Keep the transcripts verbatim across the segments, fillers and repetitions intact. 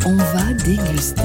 On va déguster.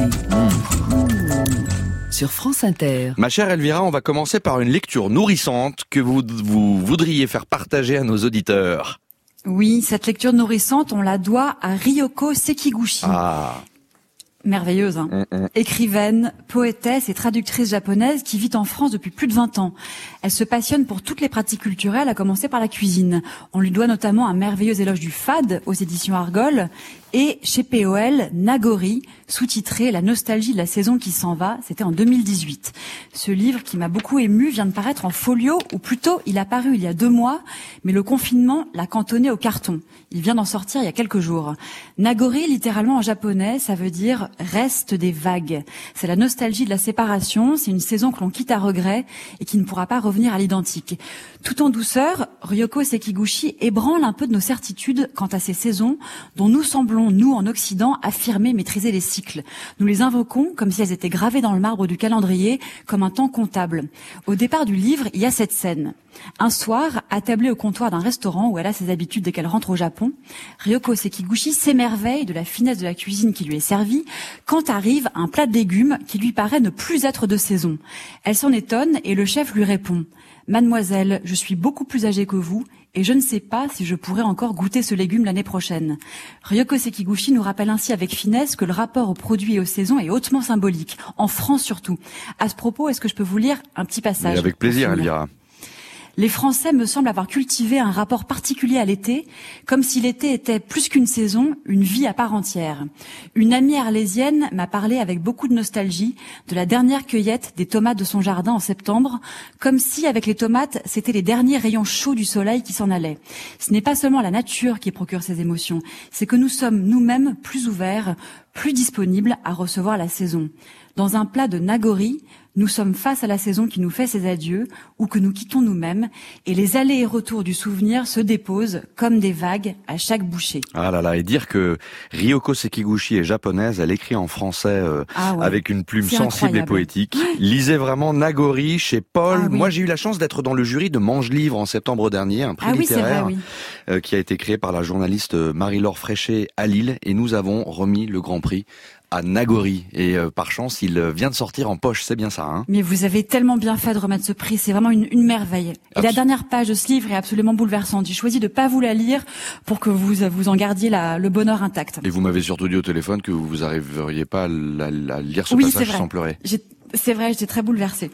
Mmh. Sur France Inter. Ma chère Elvira, on va commencer par une lecture nourrissante que vous, vous voudriez faire partager à nos auditeurs. Oui, cette lecture nourrissante, on la doit à Ryoko Sekiguchi. Ah. Merveilleuse, hein. Mm-mm. Écrivaine, poétesse et traductrice japonaise qui vit en France depuis plus de vingt ans. Elle se passionne pour toutes les pratiques culturelles, à commencer par la cuisine. On lui doit notamment un merveilleux éloge du fade aux éditions Argol et chez P O L, Nagori, sous-titré La nostalgie de la saison qui s'en va, c'était en deux mille dix-huit. Ce livre qui m'a beaucoup ému vient de paraître en folio, ou plutôt il a paru il y a deux mois, mais le confinement l'a cantonné au carton. Il vient d'en sortir il y a quelques jours. Nagori, littéralement en japonais, ça veut dire « reste des vagues ». C'est la nostalgie de la séparation, c'est une saison que l'on quitte à regret et qui ne pourra pas revenir à l'identique. Tout en douceur, Ryoko Sekiguchi ébranle un peu de nos certitudes quant à ces saisons dont nous semblons, nous en Occident, affirmer maîtriser les cycles. Nous les invoquons comme si elles étaient gravées dans le marbre du calendrier, comme un temps comptable. Au départ du livre, il y a cette scène. Un soir, attablée au comptoir d'un restaurant où elle a ses habitudes dès qu'elle rentre au Japon, Ryoko Sekiguchi s'émerveille de la finesse de la cuisine qui lui est servie quand arrive un plat de légumes qui lui paraît ne plus être de saison. Elle s'en étonne et le chef lui répond « Mademoiselle, je suis beaucoup plus âgée que vous et je ne sais pas si je pourrai encore goûter ce légume l'année prochaine. » Ryoko Sekiguchi nous rappelle ainsi avec finesse que le rapport aux produits et aux saisons est hautement symbolique, en France surtout. À ce propos, est-ce que je peux vous lire un petit passage ? Mais avec plaisir, Elvira. Les Français me semblent avoir cultivé un rapport particulier à l'été, comme si l'été était plus qu'une saison, une vie à part entière. Une amie arlésienne m'a parlé avec beaucoup de nostalgie de la dernière cueillette des tomates de son jardin en septembre, comme si avec les tomates, c'était les derniers rayons chauds du soleil qui s'en allaient. Ce n'est pas seulement la nature qui procure ces émotions, c'est que nous sommes nous-mêmes plus ouverts, plus disponibles à recevoir la saison. Dans un plat de Nagori, nous sommes face à la saison qui nous fait ses adieux ou que nous quittons nous-mêmes et les allers et retours du souvenir se déposent comme des vagues à chaque bouchée. Ah là là, et dire que Ryoko Sekiguchi est japonaise, elle écrit en français euh, ah ouais, avec une plume sensible incroyable. Et poétique. Lisez vraiment Nagori chez Paul. Ah oui. Moi j'ai eu la chance d'être dans le jury de Mange Livre en septembre dernier, un prix ah littéraire oui, vrai, oui. euh, qui a été créé par la journaliste Marie-Laure Fréchet à Lille et nous avons remis le grand prix à Nagori. Et euh, par chance, il vient de sortir en poche, c'est bien ça, hein ? Mais vous avez tellement bien fait de remettre ce prix, c'est vraiment une, une merveille. Et Abs- la dernière page de ce livre est absolument bouleversante. J'ai choisi de pas vous la lire pour que vous vous en gardiez la, le bonheur intact. Et vous m'avez surtout dit au téléphone que vous n'arriveriez pas à, la, à lire ce oui, passage sans pleurer. J'ai, c'est vrai, j'étais très bouleversée.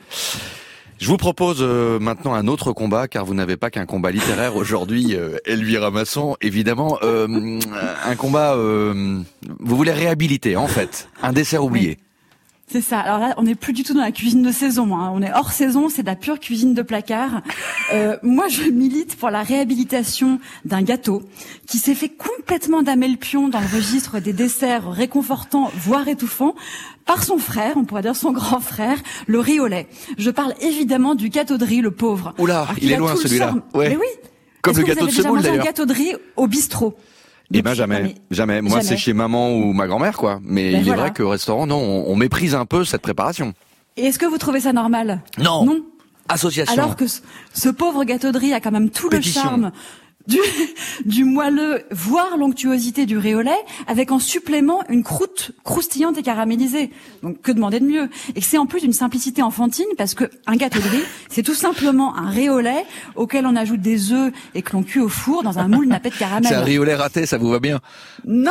Je vous propose euh, maintenant un autre combat, car vous n'avez pas qu'un combat littéraire aujourd'hui, euh, Elvira Masson, évidemment. Euh, un combat, euh, vous voulez réhabiliter, en fait, un dessert oublié. Oui. C'est ça. Alors là, on n'est plus du tout dans la cuisine de saison. Hein. On est hors saison, c'est de la pure cuisine de placard. Euh, moi, je milite pour la réhabilitation d'un gâteau qui s'est fait complètement damer le pion dans le registre des desserts réconfortants, voire étouffants, par son frère, on pourrait dire son grand frère, le riz au lait. Je parle évidemment du gâteau de riz, le pauvre. Oula, il est loin celui-là. Ouais. Mais oui. Comme Est-ce le que gâteau vous avez de semoule déjà mangé d'ailleurs. Un gâteau de riz au bistrot. Eh ben jamais, jamais. Moi, jamais. C'est chez maman ou ma grand-mère, quoi. Mais ben il voilà. est vrai qu'au restaurant, non, on, on méprise un peu cette préparation. Et est-ce que vous trouvez ça normal ? Non. Non. Association. Alors que ce, ce pauvre gâteau de riz a quand même tout Pétition. le charme du, du moelleux, voire l'onctuosité du riz au lait, avec en supplément une croûte croustillante et caramélisée. Donc, que demander de mieux ? Et c'est en plus d'une simplicité enfantine, parce que un gâteau de riz, c'est tout simplement un riz au lait auquel on ajoute des œufs et que l'on cuit au four dans un moule nappé de caramel. C'est un riz au lait raté, ça vous va bien ? Non.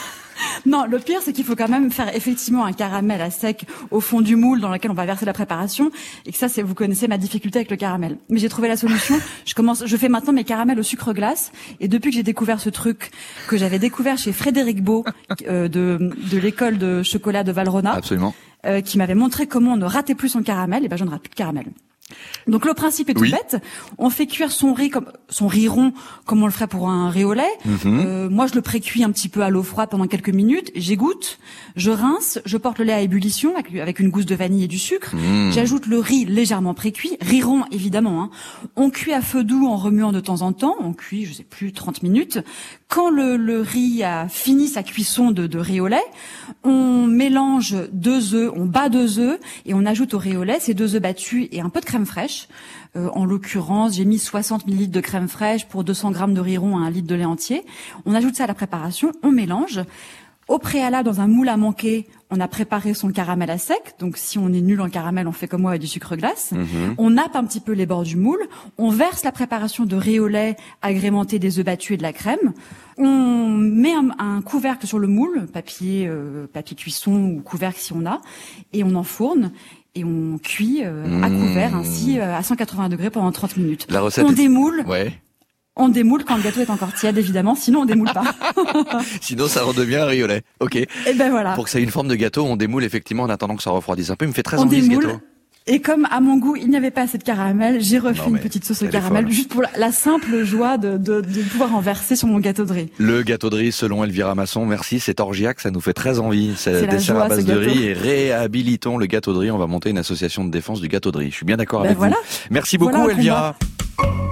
Non, le pire, c'est qu'il faut quand même faire effectivement un caramel à sec au fond du moule dans lequel on va verser la préparation. Et que ça, c'est, vous connaissez ma difficulté avec le caramel. Mais j'ai trouvé la solution. Je commence, je fais maintenant mes caramels au sucre glace. Et depuis que j'ai découvert ce truc, que j'avais découvert chez Frédéric Beau, euh, de, de l'école de chocolat de Valrhona. Absolument. Euh, qui m'avait montré comment on ne ratait plus son caramel. Et ben, je ne rate plus de caramel. Donc le principe est tout oui. bête. On fait cuire son riz comme son riz rond comme on le ferait pour un riz au lait. Mm-hmm. Euh, moi je le précuis un petit peu à l'eau froide pendant quelques minutes. J'égoutte, je rince, je porte le lait à ébullition avec, avec une gousse de vanille et du sucre. Mm. J'ajoute le riz légèrement précuit, riz rond évidemment. Hein. On cuit à feu doux en remuant de temps en temps. On cuit, je sais plus, trente minutes. Quand le, le riz a fini sa cuisson de, de riz au lait, on mélange deux œufs, on bat deux œufs et on ajoute au riz au lait ces deux œufs battus et un peu de crème fraîche. Euh, en l'occurrence, j'ai mis soixante millilitres de crème fraîche pour deux cents grammes de riz rond à un litre de lait entier. On ajoute ça à la préparation, on mélange. Au préalable, dans un moule à manquer, on a préparé son caramel à sec. Donc, si on est nul en caramel, on fait comme moi avec du sucre glace. Mmh. On nappe un petit peu les bords du moule. On verse la préparation de riz au lait agrémenté des œufs battus et de la crème. On met un, un couvercle sur le moule, papier, euh, papier cuisson ou couvercle si on a, et on enfourne. Et on cuit euh, mmh. à couvert, ainsi, euh, à cent quatre-vingts degrés pendant trente minutes. La recette on est... démoule. Ouais. On démoule quand le gâteau est encore tiède, évidemment. Sinon, on démoule pas. Sinon, ça redevient un riz au lait. Ok. Et ben voilà. Pour que ça ait une forme de gâteau, on démoule effectivement en attendant que ça refroidisse un peu. Il me fait très on envie démoule, ce gâteau. Et comme à mon goût, il n'y avait pas assez de caramel, j'ai refait non, une petite sauce au caramel, juste pour la, la simple joie de, de, de pouvoir en verser sur mon gâteau de riz. Le gâteau de riz, selon Elvira Masson, merci, c'est orgiaque, ça nous fait très envie. C'est dessert à base de riz et réhabilitons le gâteau de riz. On va monter une association de défense du gâteau de riz. Je suis bien d'accord ben avec voilà. vous. Merci beaucoup, voilà Elvira.